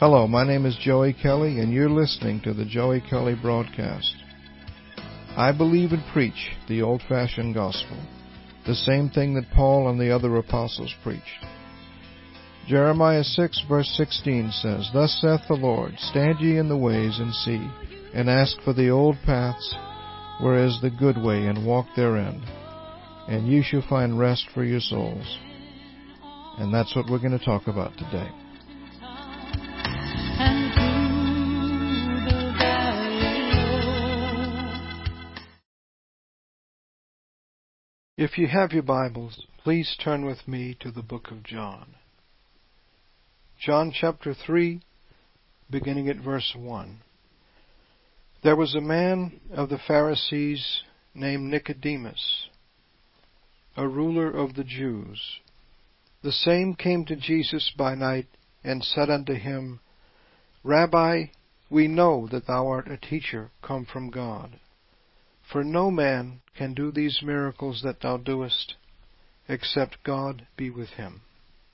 Hello, my name is Joey Kelly, and you're listening to the Joey Kelly Broadcast. I believe and preach the old-fashioned gospel, the same thing that Paul and the other apostles preached. Jeremiah 6, verse 16 says, Thus saith the Lord, Stand ye in the ways and see, and ask for the old paths, where is the good way, and walk therein, and ye shall find rest for your souls. And that's what we're going to talk about today. If you have your Bibles, please turn with me to the book of John. John chapter 3, beginning at verse 1. There was a man of the Pharisees named Nicodemus, a ruler of the Jews. The same came to Jesus by night and said unto him, Rabbi, we know that thou art a teacher come from God. For no man can do these miracles that thou doest, except God be with him.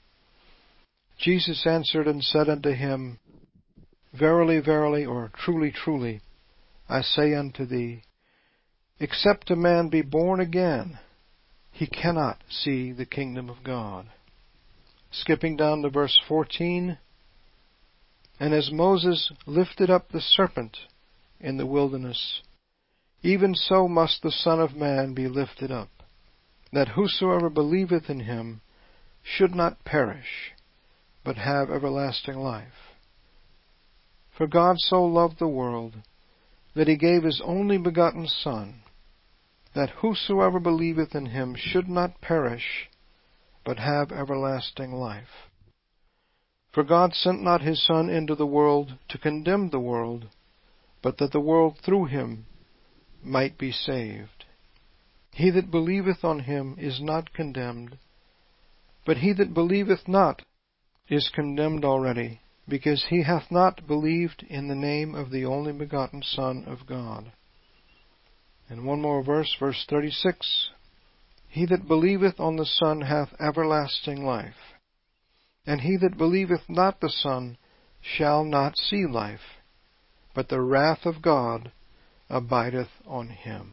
Jesus answered and said unto him, Verily, verily, or truly, truly, I say unto thee, except a man be born again, he cannot see the kingdom of God. Skipping down to verse 14, And as Moses lifted up the serpent in the wilderness, even so must the Son of Man be lifted up, that whosoever believeth in him should not perish, but have everlasting life. For God so loved the world, that he gave his only begotten Son, that whosoever believeth in him should not perish, but have everlasting life. For God sent not his Son into the world to condemn the world, but that the world through him might be saved. He that believeth on him is not condemned, but he that believeth not is condemned already, because he hath not believed in the name of the only begotten Son of God. And one more verse, verse 36. He that believeth on the Son hath everlasting life, and he that believeth not the Son shall not see life, but the wrath of God abideth on him.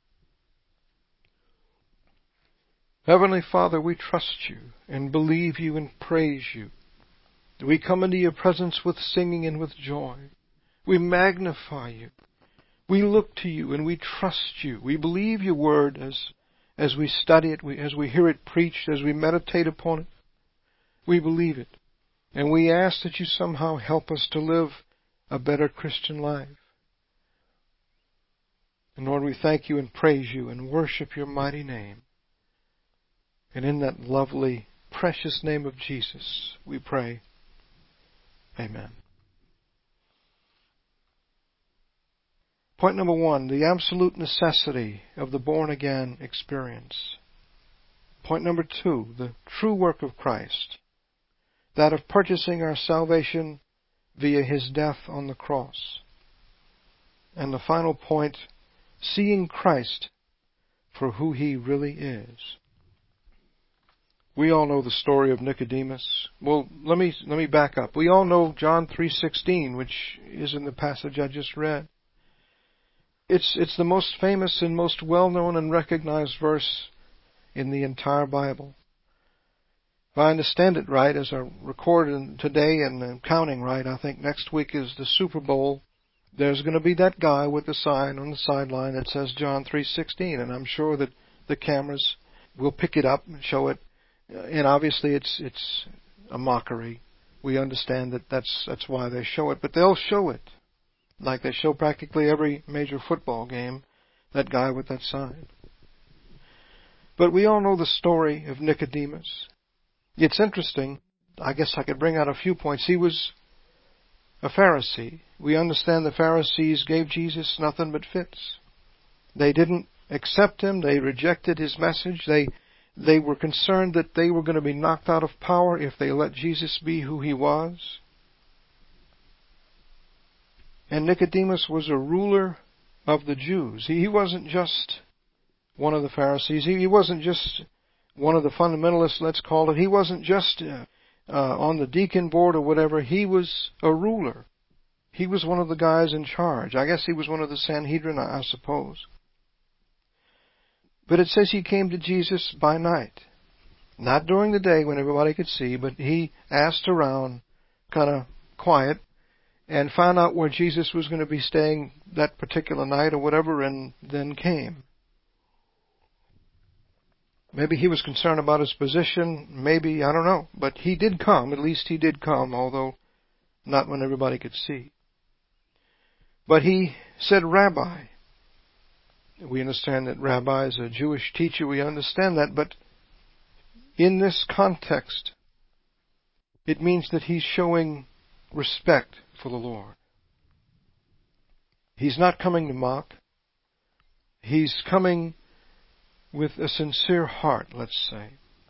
Heavenly Father, we trust you and believe you and praise you. We come into your presence with singing and with joy. We magnify you. We look to you and we trust you. We believe your word as we study it, as we hear it preached, as we meditate upon it. We believe it. And we ask that you somehow help us to live a better Christian life. And Lord, we thank you and praise you and worship your mighty name. And in that lovely, precious name of Jesus, we pray. Amen. Point number 1, the absolute necessity of the born-again experience. Point number 2, the true work of Christ, that of purchasing our salvation via his death on the cross. And the final point, seeing Christ for who he really is. We all know the story of Nicodemus. Well, let me back up. We all know John 3:16, which is in the passage I just read. It's the most famous and most well-known and recognized verse in the entire Bible. If I understand it right, as I recorded today and counting right, I think next week is the Super Bowl. There's going to be that guy with the sign on the sideline that says John 3:16, and I'm sure that the cameras will pick it up and show it. And obviously it's a mockery. We understand that that's why they show it, but they'll show it like they show practically every major football game, that guy with that sign. But we all know the story of Nicodemus. It's interesting. I guess I could bring out a few points. He was a Pharisee. We understand the Pharisees gave Jesus nothing but fits. They didn't accept him. They rejected his message. They were concerned that they were going to be knocked out of power if they let Jesus be who he was. And Nicodemus was a ruler of the Jews. He wasn't just one of the Pharisees. He wasn't just one of the fundamentalists, let's call it. He wasn't just on the deacon board or whatever, he was a ruler. He was one of the guys in charge. I guess he was one of the Sanhedrin, I suppose. But it says he came to Jesus by night. Not during the day when everybody could see, but he asked around, kind of quiet, and found out where Jesus was going to be staying that particular night or whatever, and then came. Maybe he was concerned about his position, maybe, I don't know. But he did come, at least he did come, although not when everybody could see. But he said, Rabbi. We understand that Rabbi is a Jewish teacher, we understand that, but in this context, it means that he's showing respect for the Lord. He's not coming to mock. He's coming with a sincere heart, let's say.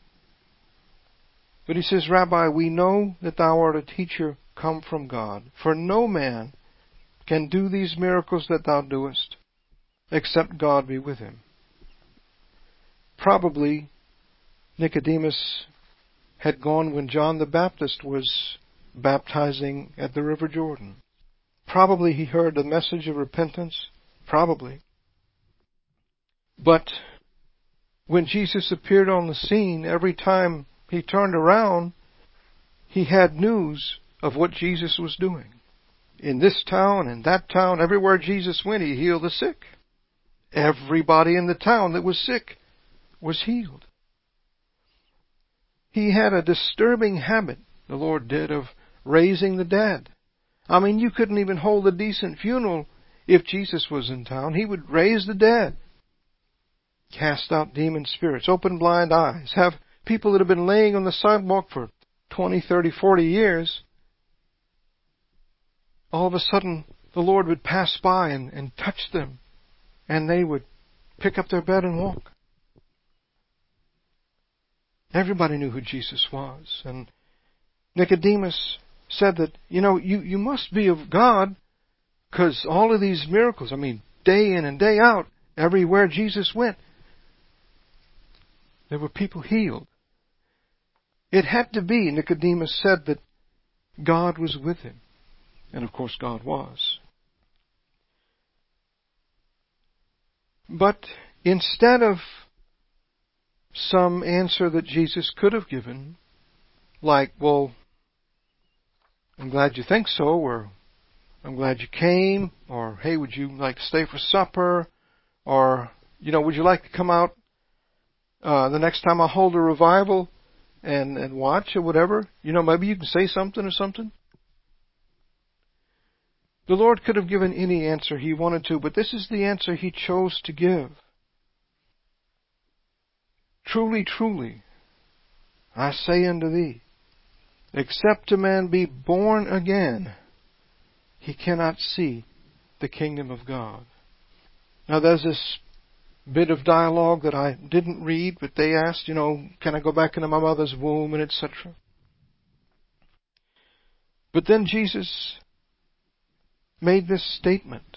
But he says, Rabbi, we know that thou art a teacher come from God, for no man can do these miracles that thou doest, except God be with him. Probably Nicodemus had gone when John the Baptist was baptizing at the River Jordan. Probably he heard the message of repentance. Probably. But when Jesus appeared on the scene, every time he turned around, he had news of what Jesus was doing. In this town, in that town, everywhere Jesus went, he healed the sick. Everybody in the town that was sick was healed. He had a disturbing habit, the Lord did, of raising the dead. I mean, you couldn't even hold a decent funeral if Jesus was in town. He would raise the dead, cast out demon spirits, open blind eyes, have people that have been laying on the sidewalk for 20, 30, 40 years. All of a sudden, the Lord would pass by and touch them, and they would pick up their bed and walk. Everybody knew who Jesus was. And Nicodemus said that, you must be of God, because all of these miracles, day in and day out, everywhere Jesus went, there were people healed. It had to be, Nicodemus said, that God was with him. And of course God was. But instead of some answer that Jesus could have given, like, well, I'm glad you think so, or I'm glad you came, or hey, would you like to stay for supper, or, would you like to come out the next time I hold a revival and watch or whatever? Maybe you can say something or something. The Lord could have given any answer he wanted to, but this is the answer he chose to give. Truly, truly, I say unto thee, except a man be born again, he cannot see the kingdom of God. Now there's this bit of dialogue that I didn't read, but they asked, can I go back into my mother's womb, and etc. But then Jesus made this statement.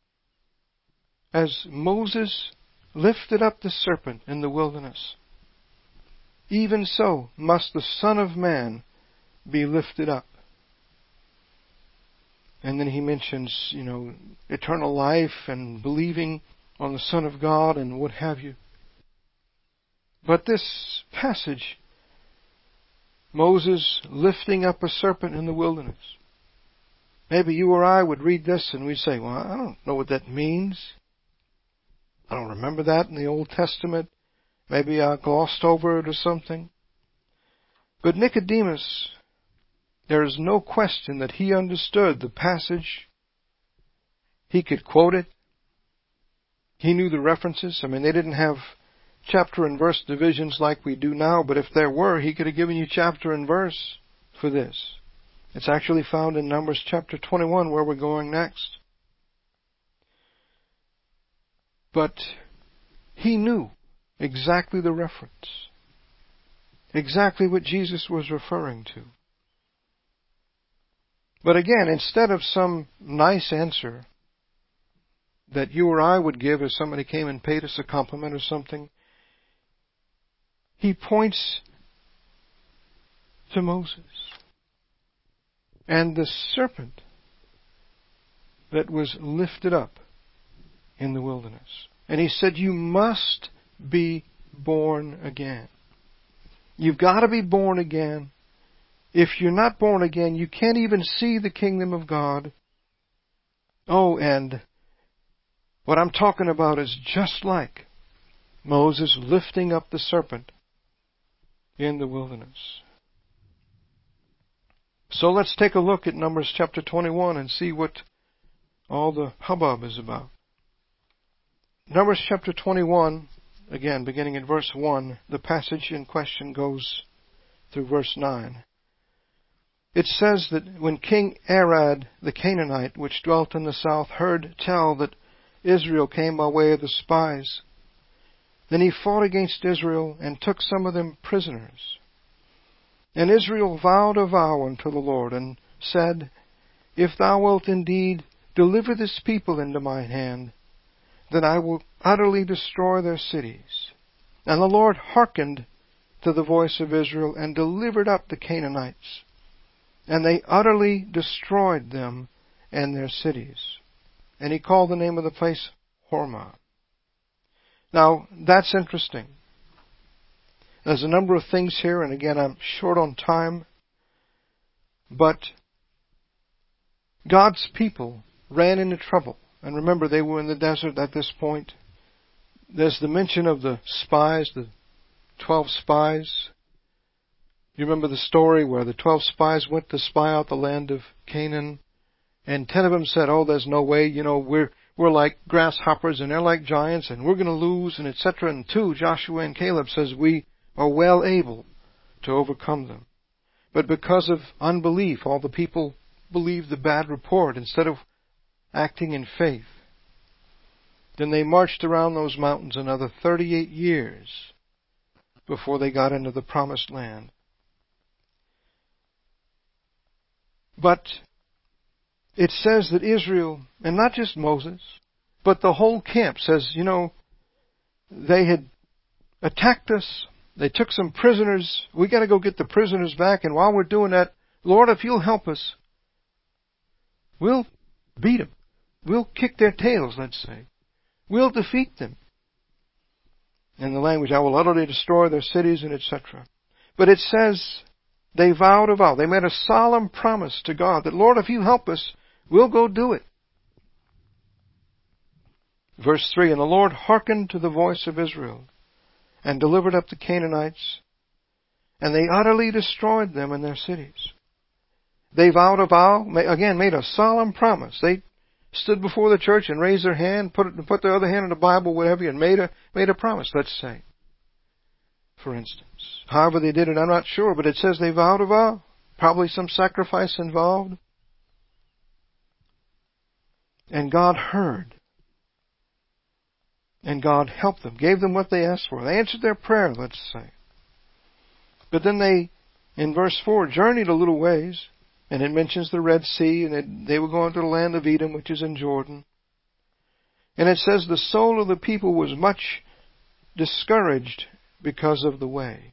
As Moses lifted up the serpent in the wilderness, even so must the Son of Man be lifted up. And then he mentions, eternal life and believing on the Son of God and what have you. But this passage, Moses lifting up a serpent in the wilderness, maybe you or I would read this and we'd say, well, I don't know what that means. I don't remember that in the Old Testament. Maybe I glossed over it or something. But Nicodemus, there is no question that he understood the passage. He could quote it. He knew the references. They didn't have chapter and verse divisions like we do now, but if there were, he could have given you chapter and verse for this. It's actually found in Numbers chapter 21, where we're going next. But he knew exactly the reference, exactly what Jesus was referring to. But again, instead of some nice answer that you or I would give if somebody came and paid us a compliment or something, he points to Moses. And the serpent that was lifted up in the wilderness. And he said, you must be born again. You've got to be born again. If you're not born again, you can't even see the kingdom of God. Oh, and what I'm talking about is just like Moses lifting up the serpent in the wilderness. So let's take a look at Numbers chapter 21 and see what all the hubbub is about. Numbers chapter 21, again, beginning in verse 1, the passage in question goes through verse 9. It says that when King Arad the Canaanite, which dwelt in the south, heard tell that Israel came by way of the spies, then he fought against Israel and took some of them prisoners. And Israel vowed a vow unto the Lord, and said, if thou wilt indeed deliver this people into mine hand, then I will utterly destroy their cities. And the Lord hearkened to the voice of Israel, and delivered up the Canaanites. And they utterly destroyed them and their cities. And he called the name of the place Hormah. Now, that's interesting. There's a number of things here, and again, I'm short on time. But God's people ran into trouble. And remember, they were in the desert at this point. There's the mention of the spies, the 12 spies. You remember the story where the 12 spies went to spy out the land of Canaan, and 10 of them said, oh, there's no way, we're like grasshoppers and they're like giants and we're going to lose, and etc. And 2, Joshua and Caleb says, we are well able to overcome them. But because of unbelief, all the people believed the bad report instead of acting in faith. Then they marched around those mountains another 38 years before they got into the promised land. But it says that Israel, and not just Moses, but the whole camp says, they had attacked us. They took some prisoners. We got to go get the prisoners back. And while we're doing that, Lord, if you'll help us, we'll beat them. We'll kick their tails, let's say. We'll defeat them. In the language, I will utterly destroy their cities and etc. But it says they vowed a vow. They made a solemn promise to God that, Lord, if you help us, we'll go do it. Verse 3, and the Lord hearkened to the voice of Israel and delivered up the Canaanites, and they utterly destroyed them and their cities. They vowed a vow, again, made a solemn promise. They stood before the church and raised their hand, put their other hand on the Bible, whatever, and made a promise, let's say, for instance. However they did it, I'm not sure, but it says they vowed a vow. Probably some sacrifice involved. And God heard. And God helped them, gave them what they asked for. They answered their prayer, let's say. But then they, in verse 4, journeyed a little ways, and it mentions the Red Sea, and they were going to the land of Edom, which is in Jordan. And it says the soul of the people was much discouraged because of the way.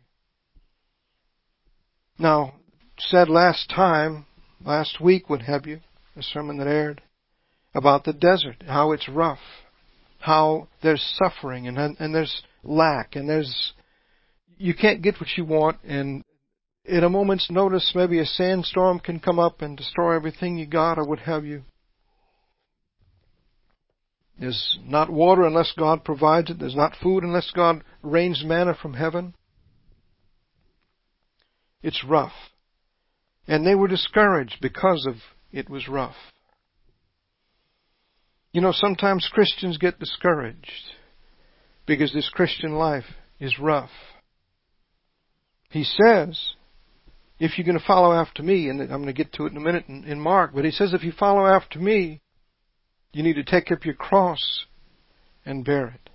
Now, said last week, what have you, the sermon that aired, about the desert, how it's rough, how there's suffering and there's lack, and you can't get what you want, and in a moment's notice maybe a sandstorm can come up and destroy everything you got or what have you. There's not water unless God provides it. There's not food unless God rains manna from heaven. It's rough. And they were discouraged because of it was rough. Sometimes Christians get discouraged because this Christian life is rough. He says, if you're going to follow after me, and I'm going to get to it in a minute in Mark, but he says if you follow after me, you need to take up your cross and bear it.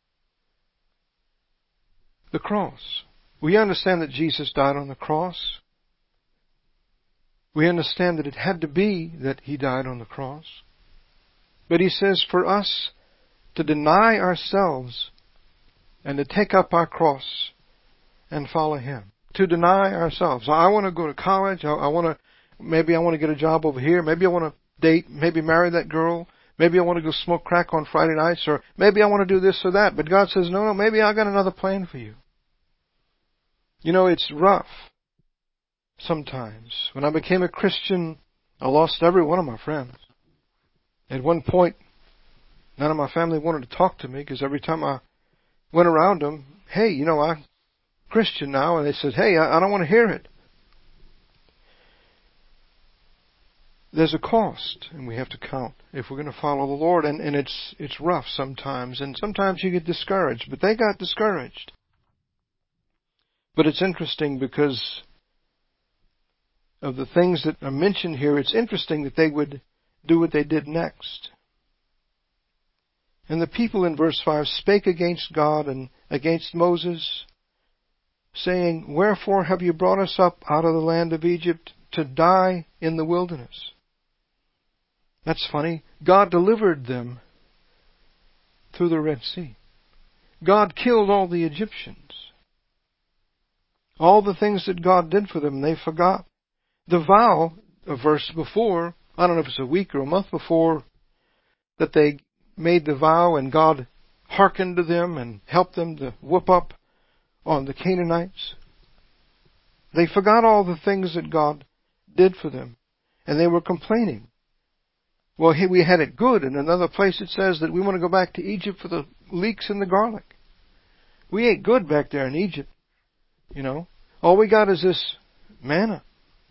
The cross. We understand that Jesus died on the cross. We understand that it had to be that He died on the cross. But He says for us to deny ourselves and to take up our cross and follow Him. to deny ourselves. I want to go to college. Maybe I want to get a job over here. Maybe I want to date, maybe marry that girl. Maybe I want to go smoke crack on Friday nights, or maybe I want to do this or that. But God says, no, maybe I got another plan for you. It's rough sometimes. When I became a Christian, I lost every one of my friends. At one point, none of my family wanted to talk to me because every time I went around them, hey, I'm Christian now, and they said, hey, I don't want to hear it. There's a cost, and we have to count if we're going to follow the Lord, and it's rough sometimes, and sometimes you get discouraged, but they got discouraged. But it's interesting because of the things that are mentioned here. It's interesting that they would do what they did next. And the people in verse 5 spake against God and against Moses, saying, wherefore have you brought us up out of the land of Egypt to die in the wilderness? That's funny. God delivered them through the Red Sea. God killed all the Egyptians. All the things that God did for them, they forgot. The vow, a verse before, I don't know if it's a week or a month before, that they made the vow and God hearkened to them and helped them to whoop up on the Canaanites. They forgot all the things that God did for them, and they were complaining. Well, here we had it good. In another place it says that we want to go back to Egypt for the leeks and the garlic. We ate good back there in Egypt. All we got is this manna.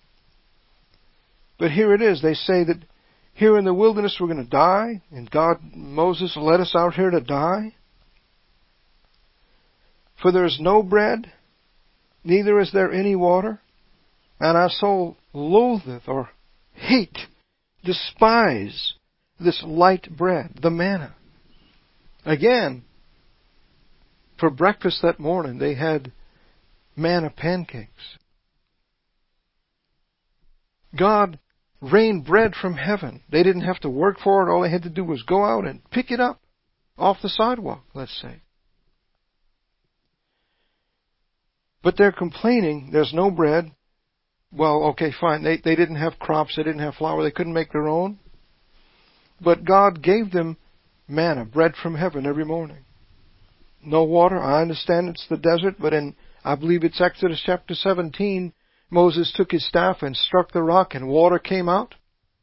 But here it is. They say that here in the wilderness we're going to die, and Moses led us out here to die. For there is no bread, neither is there any water, and our soul loatheth or despise this light bread, the manna. Again, for breakfast that morning, they had manna pancakes. God rained bread from heaven. They didn't have to work for it. All they had to do was go out and pick it up off the sidewalk, let's say. But they're complaining there's no bread. Well, okay, fine. They didn't have crops. They didn't have flour. They couldn't make their own. But God gave them manna, bread from heaven every morning. No water. I understand it's the desert, but I believe it's Exodus chapter 17, Moses took his staff and struck the rock and water came out.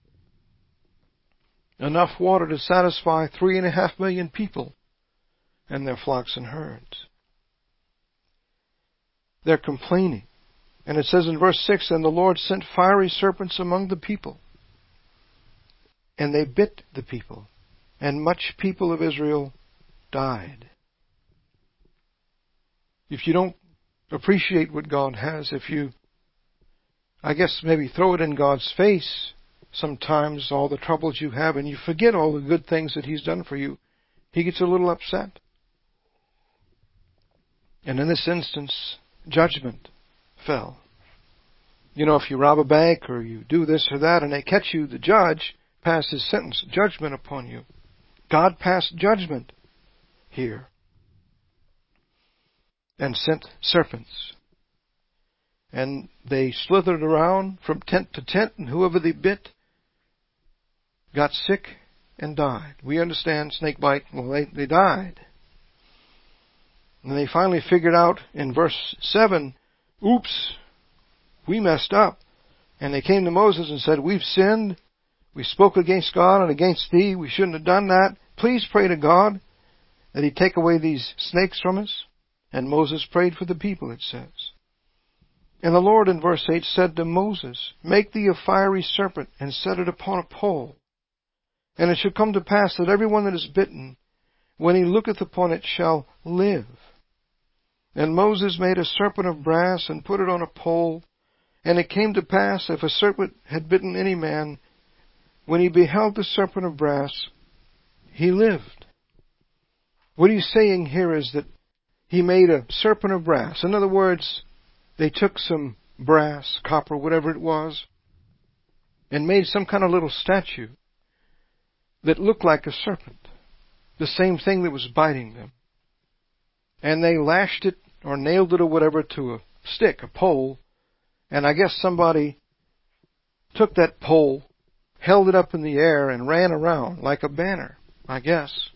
Enough water to satisfy 3.5 million people and their flocks and herds. They're complaining. And it says in verse 6, and the Lord sent fiery serpents among the people, and they bit the people, and much people of Israel died. If you don't appreciate what God has, if you, maybe throw it in God's face sometimes, all the troubles you have, and you forget all the good things that He's done for you, He gets a little upset. And in this instance, judgment fell. If you rob a bank or you do this or that and they catch you, the judge passes sentence, judgment upon you. God passed judgment here and sent serpents. And they slithered around from tent to tent, and whoever they bit got sick and died. We understand snake bite. Well, they died. And they finally figured out in verse 7, oops, we messed up. And they came to Moses and said, we've sinned. We spoke against God and against thee. We shouldn't have done that. Please pray to God that He'd take away these snakes from us. And Moses prayed for the people, it says. And the Lord in verse 8 said to Moses, make thee a fiery serpent and set it upon a pole. And it shall come to pass that every one that is bitten, when he looketh upon it, shall live. And Moses made a serpent of brass and put it on a pole. And it came to pass, if a serpent had bitten any man, when he beheld the serpent of brass, he lived. What he's saying here is that he made a serpent of brass. In other words, they took some brass, copper, whatever it was, and made some kind of little statue that looked like a serpent, the same thing that was biting them. And they lashed it or nailed it or whatever to a stick, a pole, and I guess somebody took that pole, held it up in the air, and ran around like a banner, I guess.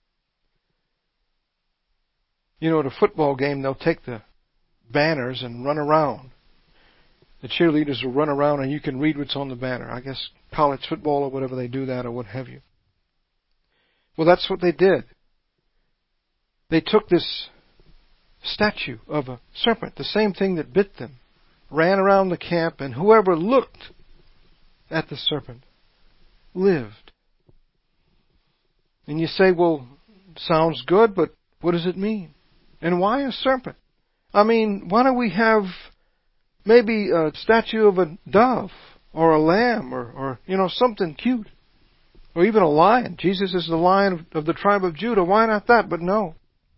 You know, at a football game, they'll take the banners and run around. The cheerleaders will run around and you can read what's on the banner. I guess college football or whatever, they do that or what have you. Well, that's what they did. They took this statue of a serpent, the same thing that bit them, ran around the camp, and whoever looked at the serpent lived. And you say, well, sounds good, but what does it mean? And why a serpent? I mean, why don't we have maybe a statue of a dove or a lamb or something cute? Or even a lion. Jesus is the Lion of the tribe of Judah. Why not that? But no.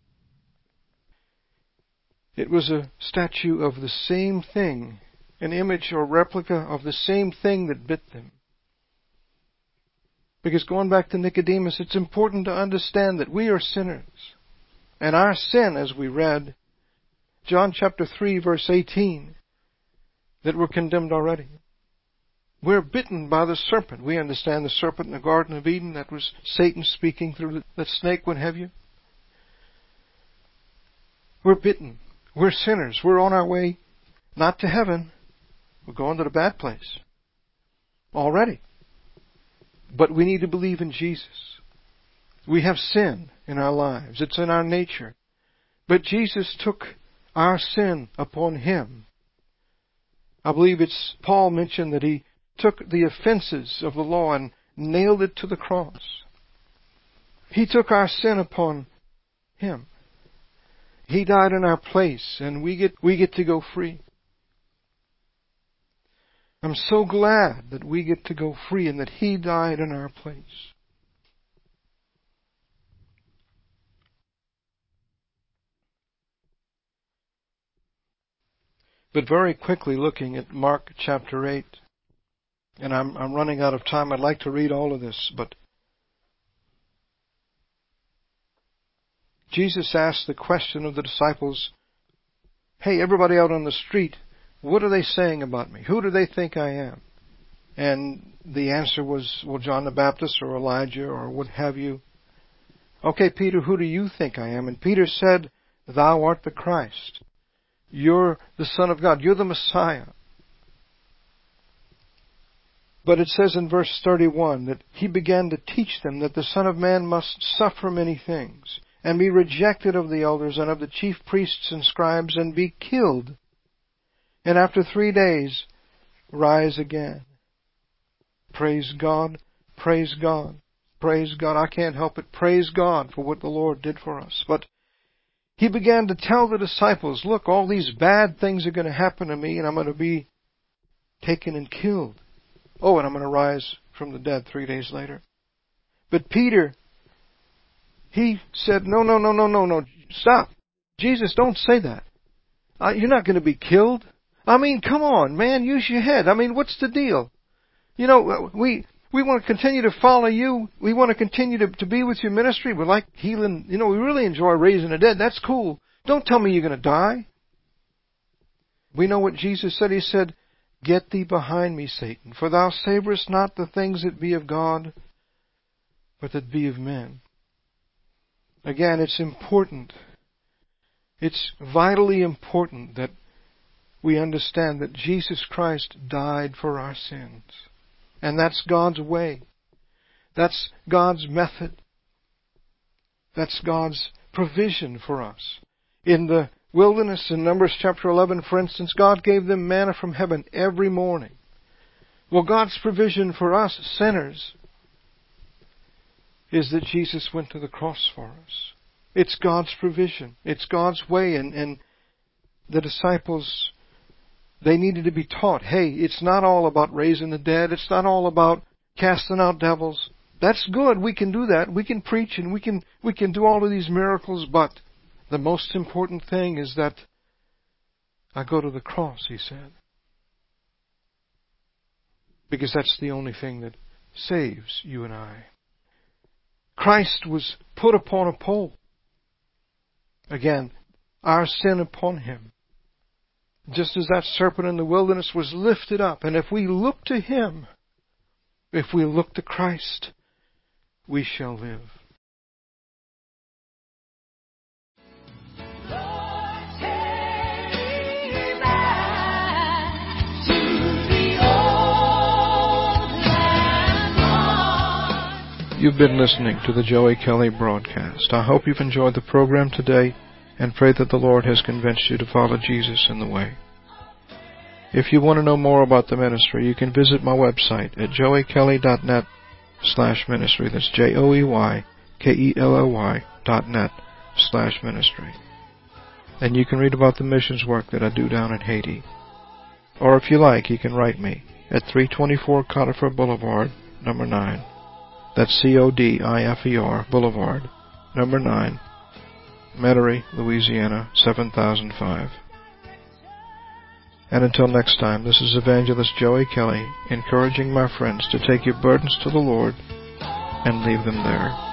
It was a statue of the same thing, an image or replica of the same thing that bit them. Because going back to Nicodemus, it's important to understand that we are sinners. And our sin, as we read, John chapter 3, verse 18, that we're condemned already. We're bitten by the serpent. We understand the serpent in the Garden of Eden. That was Satan speaking through the snake, what have you. We're bitten. We're sinners. We're on our way not to heaven. We're going to the bad place already. But we need to believe in Jesus. We have sin in our lives. It's in our nature. But Jesus took our sin upon Him. I believe it's Paul mentioned that He took the offenses of the law and nailed it to the cross. He took our sin upon Him. He died in our place, and we get to go free. I'm so glad that we get to go free and that He died in our place. But very quickly looking at Mark chapter 8, and I'm running out of time. I'd like to read all of this, but Jesus asked the question of the disciples, hey, everybody out on the street, what are they saying about me? Who do they think I am? And the answer was, well, John the Baptist or Elijah or what have you. Okay, Peter, who do you think I am? And Peter said, thou art the Christ. You're the Son of God. You're the Messiah. But it says in verse 31 that He began to teach them that the Son of Man must suffer many things and be rejected of the elders and of the chief priests and scribes and be killed, and after 3 days rise again. Praise God, praise God, praise God. I can't help it. Praise God for what the Lord did for us. But He began to tell the disciples, look, all these bad things are going to happen to me, and I'm going to be taken and killed. Oh, and I'm going to rise from the dead 3 days later. But Peter, he said, no, stop. Jesus, don't say that. You're not going to be killed. I mean, come on, man, use your head. I mean, what's the deal? You know, we want to continue to follow you. We want to continue to be with your ministry. We like healing. You know, we really enjoy raising the dead. That's cool. Don't tell me you're going to die. We know what Jesus said. He said, get thee behind me, Satan, for thou savorest not the things that be of God, but that be of men. Again, it's important. It's vitally important that we understand that Jesus Christ died for our sins. And that's God's way. That's God's method. That's God's provision for us. In the wilderness, in Numbers chapter 11, for instance, God gave them manna from heaven every morning. Well, God's provision for us sinners is that Jesus went to the cross for us. It's God's provision. It's God's way. And the disciples, they needed to be taught, hey, it's not all about raising the dead. It's not all about casting out devils. That's good. We can do that. We can preach and we can do all of these miracles. But the most important thing is that I go to the cross, He said. Because that's the only thing that saves you and I. Christ was put upon a pole. Again, our sin upon Him. Just as that serpent in the wilderness was lifted up. And if we look to Him, if we look to Christ, we shall live. You've been listening to the Joey Kelly broadcast. I hope you've enjoyed the program today and pray that the Lord has convinced you to follow Jesus in the way. If you want to know more about the ministry, you can visit my website at joeykelly.net/ministry. That's joeykelly.net/ministry. And you can read about the missions work that I do down in Haiti. Or if you like, you can write me at 324 Conifer Boulevard, number 9. That's Codifer Boulevard, number 9, Metairie, Louisiana, 7005. And until next time, this is Evangelist Joey Kelly, encouraging my friends to take your burdens to the Lord and leave them there.